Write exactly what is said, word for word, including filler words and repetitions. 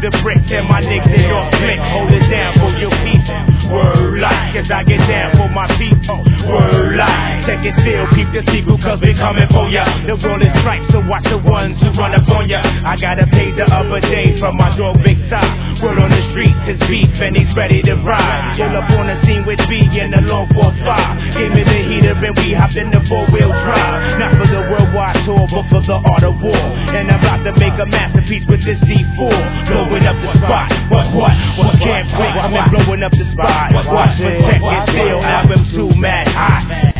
the brick and my niggas they don't flick. Hold it down for your people. Word life, cause I get down for my people. Word life, take it still, keep the sequel, cause we coming for ya. The world is stripes, so watch the ones who run up on ya. I got a pay the other day from my dog Big Side. Word on the streets is beef and he's ready to ride. Still up on the scene with B in the long four five. Gave me the heater and we hopped in the four wheel drive.